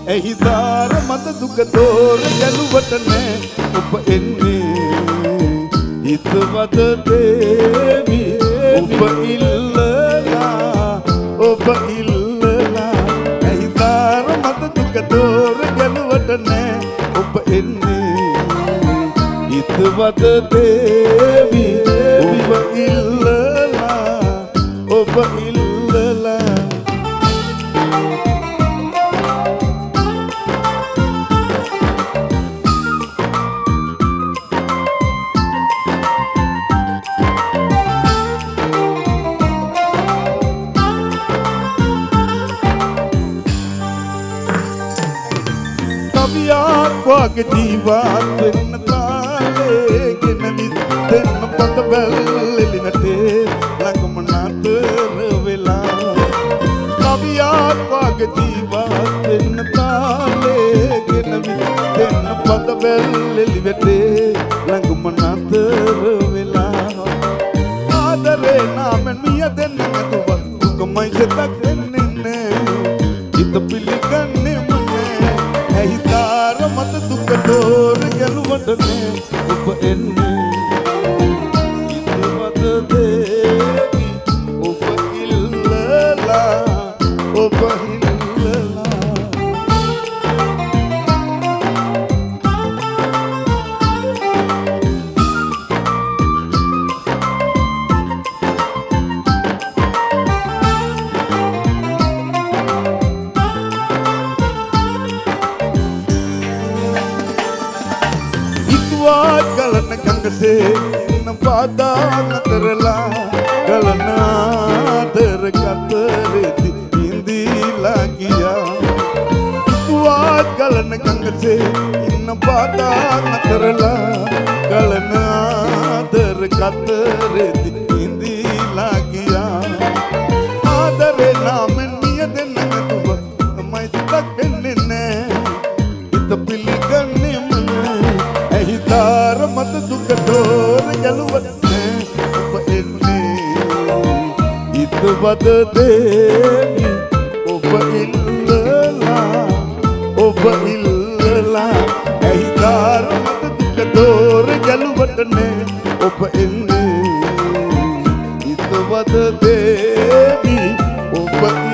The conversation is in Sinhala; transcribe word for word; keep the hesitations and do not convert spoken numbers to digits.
ඇහිදාර මත දුක තෝර ගැලුවට නෑ ඔබ එන්නේ හිතවත දේවි ඔබ ඉල්ලලා ඔබ ඉල්ලලා ඇහිදාර මත දුක තෝර ගැලුවට නෑ ඔබ එන්නේ හිතවත දේවි ඔබ ඉල්ලලා ඔබ ඉල්ලලා වගේ ජීවත් වෙන්න තාලේ ගෙන විද්දෙන්න පත බැල්ලි නැටේ ළඟම නතර වෙලා කවියක් වගේ ජීවත් වෙන්න තාලේ ගෙන විද්දෙන්න පත බැල්ලි වැටේ ළඟම නතර වෙලා ආදරේ නාමෙන් මිය දෙන්න නැතුව දුකමයි සතක් දෙන්නේ නෑ හිත පිළිගන්නේ ඇහිදාර මත දුක තෝර ගැලුවට නෑ ඔබ එන්නේ හිතවත දේවි ඔබ ඉල්ලලා ඔබ ඉල්ලලා गलन गंग से न पादा नतरला गलना तर कतरे हिंदी लागिया हुआ गलन गंग से न पादा नतरला गलना तर कतरे हिंदी लागिया आदरे नाम नियत नगतुब मैं तक ने इत पिली गन्ने ඇහිදාර මත දුක තෝර ගැලුවට නෑ ඔබ එන්නේ හිතවත දේවි ඔබ ඉල්ලලා ඔබ ඉල්ලලා ඇහිදාර මත දුක තෝර ගැලුවට නෑ ඔබ එන්නේ හිතවත දේවි ඔබ